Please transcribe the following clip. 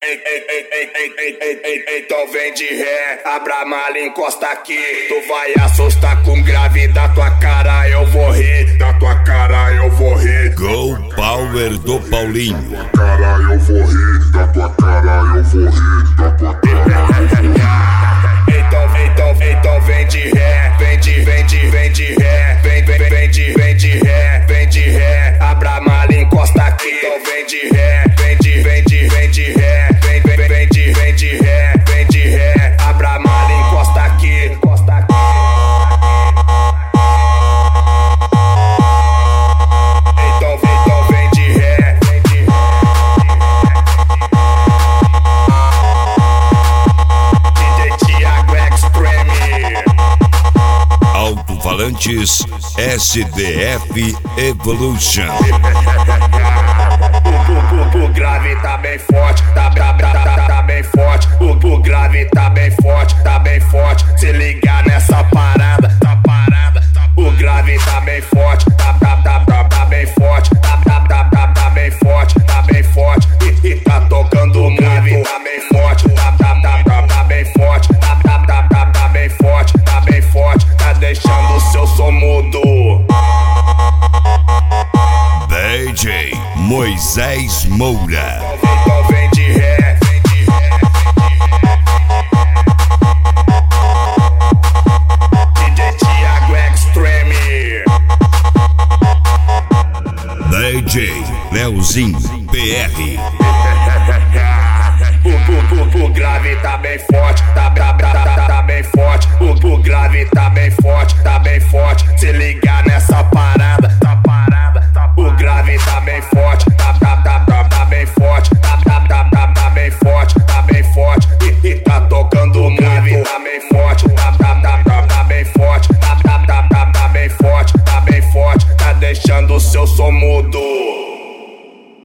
Então vem de ré, abra a mala, encosta aqui. Tu vai assustar com grave, da tua cara eu vou rir. Da tua cara eu vou rir. Go Power do Paulinho. Da tua cara eu vou rir. Da tua cara eu vou rir. Da tua cara eu vou rir. Então vem de ré, vem de ré, vem de ré, abra a mala, encosta aqui. Então vem de ré, vem de ré, vem de ré, abra a mala, encosta aqui. Então vem de ré, DJ Thiago Extreme. Alto-falantes SDF Evolution. O grave tá bem forte, tá bem forte. O grave tá bem forte, se ligar nessa parada, O grave tá bem forte, tá bem forte, tá bem forte. E tá tocando o grave, tá bem forte, tá bem forte, tá bem forte, tá deixando o seu som mudo. DJ Moisés Moura. Então vem de ré, DJ Thiago Extreme. DJ Leozinho PR. O grave tá bem forte, tá bem forte. O grave tá bem forte, se ligar nessa parada, O grave tá bem forte, tá bem forte, tá bem forte. E tá tocando o grave, tá bem forte, tá bem forte, tá bem forte, tá deixando o seu som mudo.